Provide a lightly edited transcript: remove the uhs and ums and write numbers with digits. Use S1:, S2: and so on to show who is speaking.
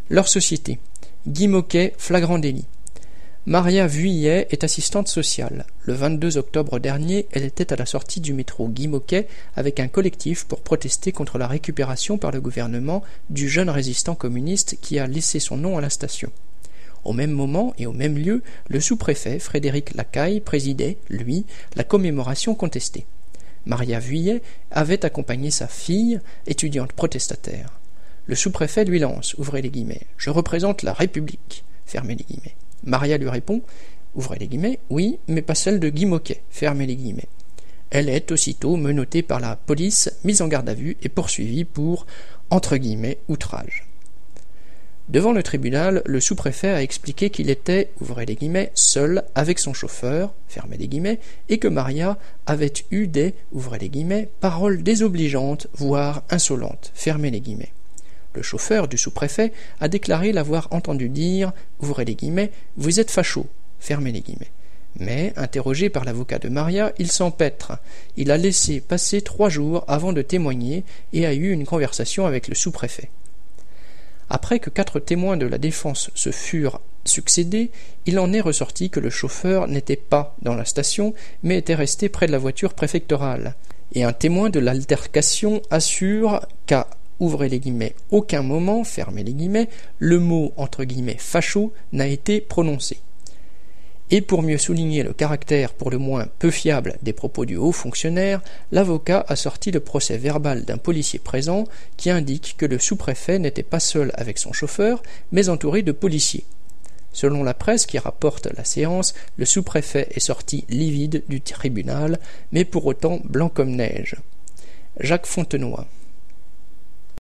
S1: Leur société. Guy Môquet, flagrant délit. Maria Vuillet est assistante sociale. Le 22 octobre dernier, elle était à la sortie du métro Guy Môquet avec un collectif pour protester contre la récupération par le gouvernement du jeune résistant communiste qui a laissé son nom à la station. Au même moment et au même lieu, le sous-préfet Frédéric Lacaille présidait, lui, la commémoration contestée. Maria Vuillet avait accompagné sa fille, étudiante protestataire. Le sous-préfet lui lance, ouvrez les guillemets, « Je représente la République », fermez les guillemets. Maria lui répond, ouvrez les guillemets, « Oui, mais pas celle de Guy Môquet », fermez les guillemets. Elle est aussitôt menottée par la police, mise en garde à vue et poursuivie pour, entre guillemets, outrage. Devant le tribunal, le sous-préfet a expliqué qu'il était, ouvrez les guillemets, seul avec son chauffeur, fermez les guillemets, et que Maria avait eu des, ouvrez les guillemets, paroles désobligeantes, voire insolentes, fermez les guillemets. Le chauffeur du sous-préfet a déclaré l'avoir entendu dire, ouvrez les guillemets, vous êtes facho, fermez les guillemets. Mais, interrogé par l'avocat de Maria, il s'empêtre. Il a laissé passer 3 jours avant de témoigner et a eu une conversation avec le sous-préfet. Après que 4 témoins de la défense se furent succédés, il en est ressorti que le chauffeur n'était pas dans la station, mais était resté près de la voiture préfectorale. Et un témoin de l'altercation assure qu'à, ouvrez les guillemets, aucun moment, fermez les guillemets, le mot, entre guillemets, facho n'a été prononcé. Et pour mieux souligner le caractère pour le moins peu fiable des propos du haut fonctionnaire, l'avocat a sorti le procès-verbal d'un policier présent qui indique que le sous-préfet n'était pas seul avec son chauffeur, mais entouré de policiers. Selon la presse qui rapporte la séance, le sous-préfet est sorti livide du tribunal, mais pour autant blanc comme neige. Jacques Fontenoy.